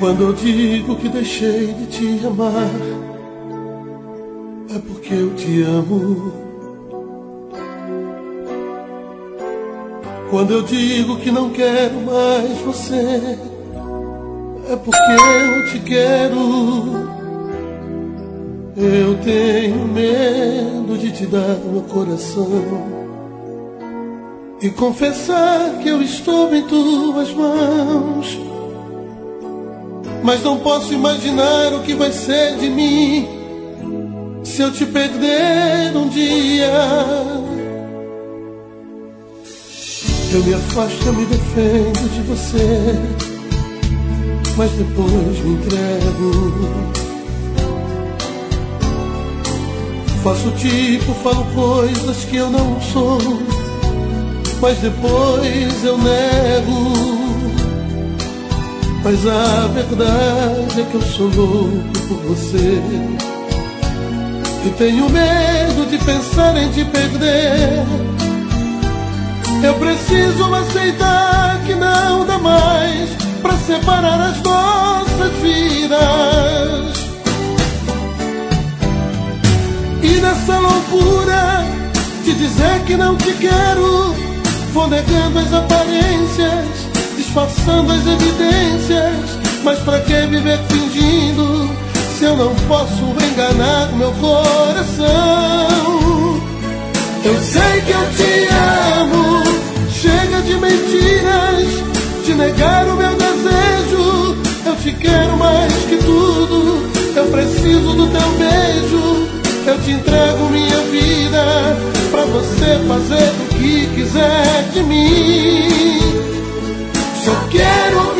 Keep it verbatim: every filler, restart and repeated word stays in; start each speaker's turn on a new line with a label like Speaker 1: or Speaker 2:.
Speaker 1: Quando eu digo que deixei de te amar, é porque eu te amo. Quando eu digo que não quero mais você, é porque eu te quero. Eu tenho medo de te dar meu coração e confessar que eu estou em tuas mãos. Mas não posso imaginar o que vai ser de mim se eu te perder um dia. Eu me afasto, eu me defendo de você, mas depois me entrego. Faço tipo, falo coisas que eu não sou, mas depois eu nego. Mas a verdade é que eu sou louco por você e tenho medo de pensar em te perder. Eu preciso aceitar que não dá mais pra separar as nossas vidas. E nessa loucura de dizer que não te quero, vou negando as aparências, disfarçando as evidências. Mas pra que viver fingindo se eu não posso enganar meu coração? Eu sei que eu te amo, chega de mentiras, de negar o meu desejo. Eu te quero mais que tudo, eu preciso do teu beijo. Eu te entrego minha vida pra você fazer o que quiser de mim. Só quero